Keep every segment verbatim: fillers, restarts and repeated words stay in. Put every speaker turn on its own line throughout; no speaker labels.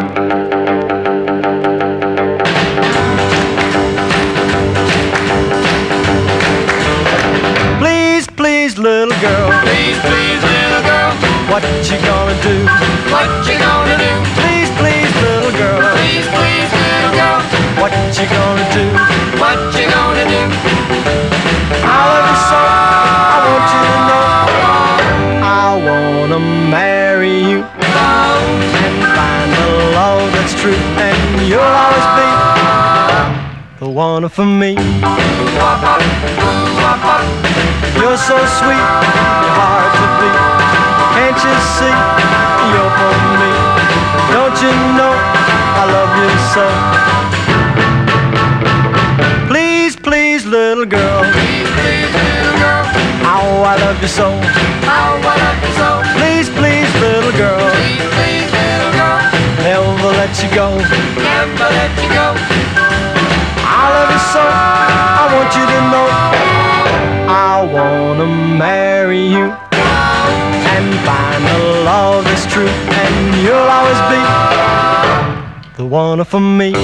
Please, please, little girl.
Please, please, little girl.
What you gonna do?
What you gonna do?
Please, please, little girl.
Please, please, little girl.
What you gonna do?
What you gonna do?
I love you so, I want you to know I wanna marry you and find the love that's true, and you'll always be the one for me. You're so sweet, you're hard to beat. Can't you see you're for me? Don't you know I love you so? Please, please, little girl.
Please, please, little girl.
Oh, I love you so.
Oh, I love you so.
Please, please, little girl.
Please, please, little girl.
Never let you go.
Never let you go.
I love you so, I want you to know I wanna marry you and find the love that's true, and you'll always be the one for me.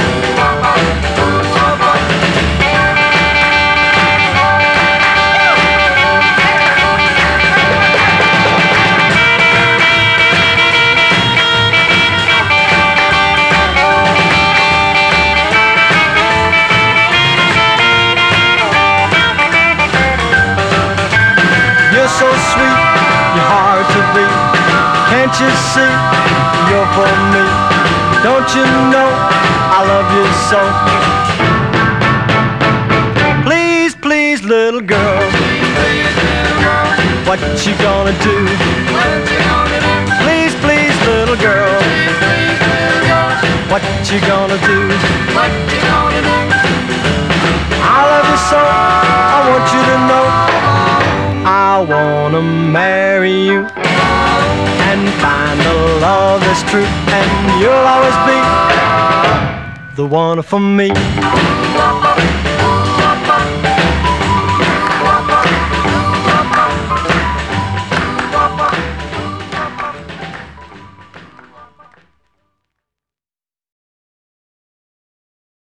You're so sweet, you're hard to beat. Can't you see you're for me? Don't you know I love you so? Please, please, little girl. What you gonna do? Please, please, little girl. What you gonna do? I love you so, I want you to know I wanna marry you and find the love that's true, and you'll always be the one for me.